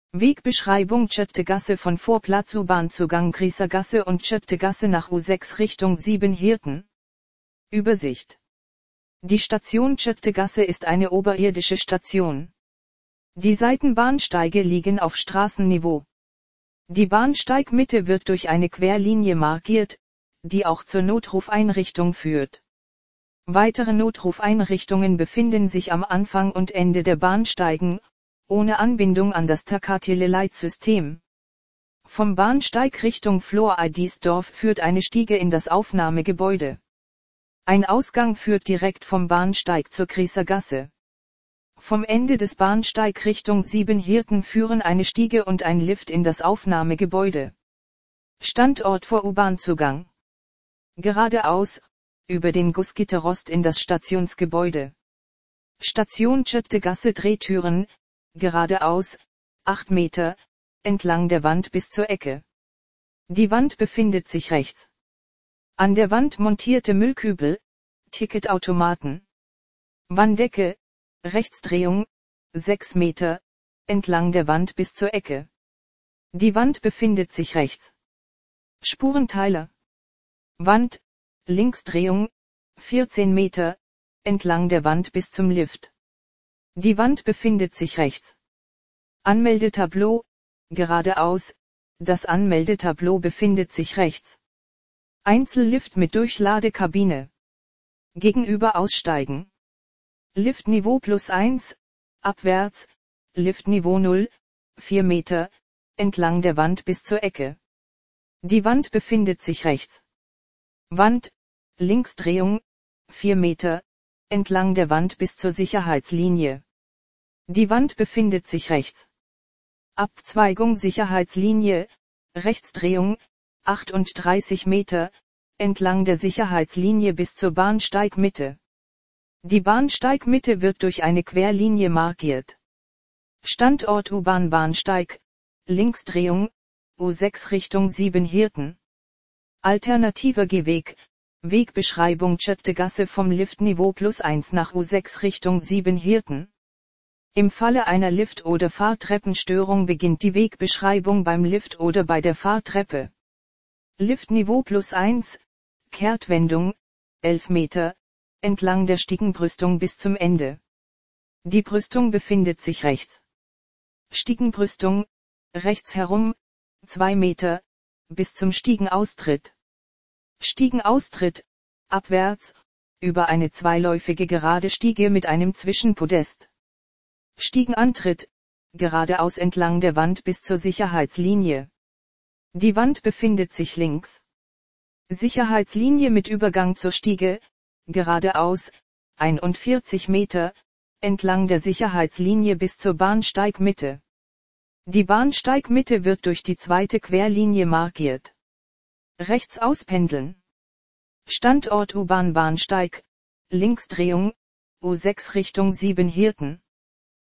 Wegbeschreibung: Tschöttegasse von Vorplatz U-Bahn-Zugang Grießergasse und Tschöttegasse nach U6 Richtung Siebenhirten. Übersicht. Die Station Tschöttegasse ist eine oberirdische Station. Die Seitenbahnsteige liegen auf Straßenniveau. Die Bahnsteigmitte wird durch eine Querlinie markiert, die auch zur Notrufeinrichtung führt. Weitere Notrufeinrichtungen befinden sich am Anfang und Ende der Bahnsteigen, ohne Anbindung an das Takatileleitsystem. Vom Bahnsteig Richtung Flor-Eidisdorf führt eine Stiege in das Aufnahmegebäude. Ein Ausgang führt direkt vom Bahnsteig zur Grießergasse. Vom Ende des Bahnsteig Richtung Siebenhirten führen eine Stiege und ein Lift in das Aufnahmegebäude. Standort vor U-Bahn-Zugang. Geradeaus, über den Gussgitterrost in das Stationsgebäude. Station Tschöttegasse Drehtüren, geradeaus, 8 Meter, entlang der Wand bis zur Ecke. Die Wand befindet sich rechts. An der Wand montierte Müllkübel, Ticketautomaten. Wanddecke, Rechtsdrehung, 6 Meter, entlang der Wand bis zur Ecke. Die Wand befindet sich rechts. Spurenteile. Wand, Linksdrehung, 14 Meter, entlang der Wand bis zum Lift. Die Wand befindet sich rechts. Anmeldetableau, geradeaus, das Anmeldetableau befindet sich rechts. Einzellift mit Durchladekabine. Gegenüber aussteigen. Liftniveau +1, abwärts, Liftniveau 0, 4 Meter, entlang der Wand bis zur Ecke. Die Wand befindet sich rechts. Wand, Linksdrehung, 4 Meter, entlang der Wand bis zur Sicherheitslinie. Die Wand befindet sich rechts. Abzweigung Sicherheitslinie, Rechtsdrehung, 38 Meter, entlang der Sicherheitslinie bis zur Bahnsteigmitte. Die Bahnsteigmitte wird durch eine Querlinie markiert. Standort U-Bahn-Bahnsteig, Linksdrehung, U6 Richtung Siebenhirten. Alternativer Gehweg, Wegbeschreibung Tschöttegasse vom Liftniveau +1 nach U6 Richtung Siebenhirten. Im Falle einer Lift- oder Fahrtreppenstörung beginnt die Wegbeschreibung beim Lift oder bei der Fahrtreppe. Liftniveau +1, Kehrtwendung, 11 Meter, entlang der Stiegenbrüstung bis zum Ende. Die Brüstung befindet sich rechts. Stiegenbrüstung, rechts herum, 2 Meter, bis zum Stiegenaustritt. Stiegenaustritt, abwärts, über eine zweiläufige gerade Stiege mit einem Zwischenpodest. Stiegenantritt, geradeaus entlang der Wand bis zur Sicherheitslinie. Die Wand befindet sich links. Sicherheitslinie mit Übergang zur Stiege, geradeaus, 41 Meter, entlang der Sicherheitslinie bis zur Bahnsteigmitte. Die Bahnsteigmitte wird durch die zweite Querlinie markiert. Rechts auspendeln. Standort U-Bahn-Bahnsteig, Linksdrehung, U6 Richtung Siebenhirten.